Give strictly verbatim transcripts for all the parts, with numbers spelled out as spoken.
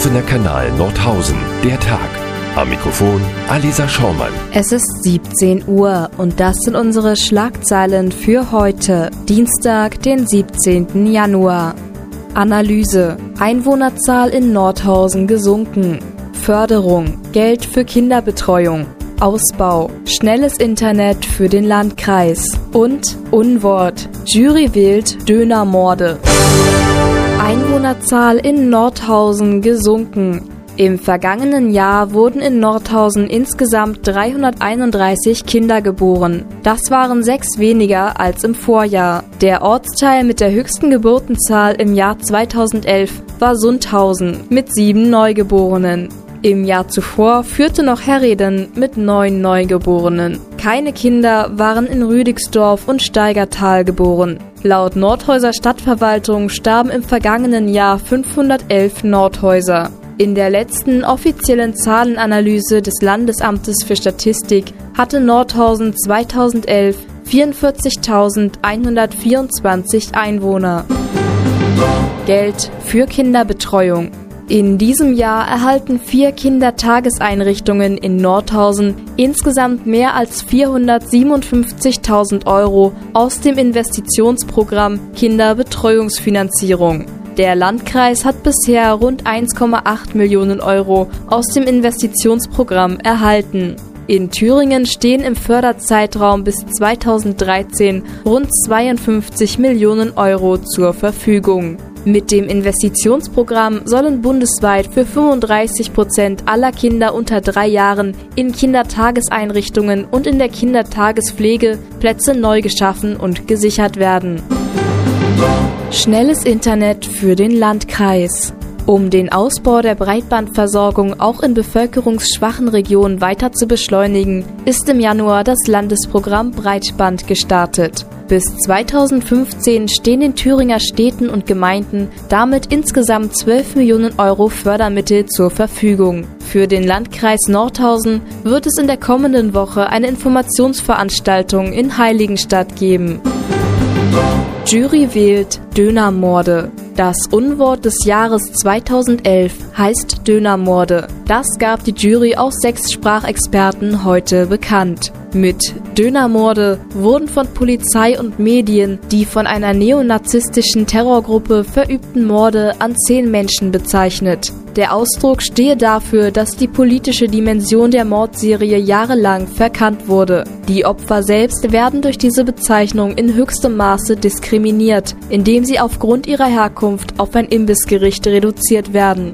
geschlossener Kanal Nordhausen, der Tag. Am Mikrofon Alisa Schaumann. Es ist siebzehn Uhr und das sind unsere Schlagzeilen für heute, Dienstag, den siebzehnten Januar. Analyse: Einwohnerzahl in Nordhausen gesunken. Förderung: Geld für Kinderbetreuung. Ausbau: schnelles Internet für den Landkreis. Und Unwort: Jury wählt Dönermorde. Einwohnerzahl in Nordhausen gesunken. Im vergangenen Jahr wurden in Nordhausen insgesamt dreihunderteinunddreißig Kinder geboren. Das waren sechs weniger als im Vorjahr. Der Ortsteil mit der höchsten Geburtenzahl im Jahr zweitausendelf war Sundhausen mit sieben Neugeborenen. Im Jahr zuvor führte noch Herreden mit neun Neugeborenen. Keine Kinder waren in Rüdigsdorf und Steigertal geboren. Laut Nordhäuser Stadtverwaltung starben im vergangenen Jahr fünfhundertelf Nordhäuser. In der letzten offiziellen Zahlenanalyse des Landesamtes für Statistik hatte Nordhausen zweitausendelf vierundvierzigtausendeinhundertvierundzwanzig Einwohner. Geld für Kinderbetreuung. In diesem Jahr erhalten vier Kindertageseinrichtungen in Nordhausen insgesamt mehr als vierhundertsiebenundfünfzigtausend Euro aus dem Investitionsprogramm Kinderbetreuungsfinanzierung. Der Landkreis hat bisher rund eins Komma acht Millionen Euro aus dem Investitionsprogramm erhalten. In Thüringen stehen im Förderzeitraum bis zweitausenddreizehn rund zweiundfünfzig Millionen Euro zur Verfügung. Mit dem Investitionsprogramm sollen bundesweit für fünfunddreißig Prozent aller Kinder unter drei Jahren in Kindertageseinrichtungen und in der Kindertagespflege Plätze neu geschaffen und gesichert werden. Schnelles Internet für den Landkreis. Um den Ausbau der Breitbandversorgung auch in bevölkerungsschwachen Regionen weiter zu beschleunigen, ist im Januar das Landesprogramm Breitband gestartet. Bis zweitausendfünfzehn stehen den Thüringer Städten und Gemeinden damit insgesamt zwölf Millionen Euro Fördermittel zur Verfügung. Für den Landkreis Nordhausen wird es in der kommenden Woche eine Informationsveranstaltung in Heiligenstadt geben. Jury wählt Dönermorde. Das Unwort des Jahres zweitausendelf heißt Dönermorde. Das gab die Jury aus sechs Sprachexperten heute bekannt. Mit Dönermorde wurden von Polizei und Medien die von einer neonazistischen Terrorgruppe verübten Morde an zehn Menschen bezeichnet. Der Ausdruck stehe dafür, dass die politische Dimension der Mordserie jahrelang verkannt wurde. Die Opfer selbst werden durch diese Bezeichnung in höchstem Maße diskriminiert, indem sie aufgrund ihrer Herkunft auf ein Imbissgericht reduziert werden.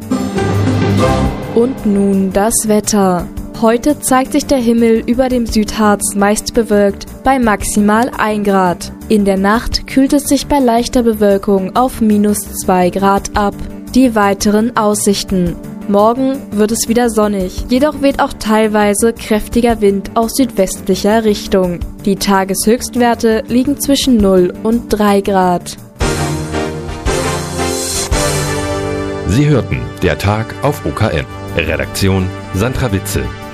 Und nun das Wetter. Heute zeigt sich der Himmel über dem Südharz meist bewölkt bei maximal ein Grad. In der Nacht kühlt es sich bei leichter Bewölkung auf minus zwei Grad ab. Die weiteren Aussichten. Morgen wird es wieder sonnig, jedoch weht auch teilweise kräftiger Wind aus südwestlicher Richtung. Die Tageshöchstwerte liegen zwischen null und drei Grad. Sie hörten der Tag auf O K M. Redaktion Sandra Witzel.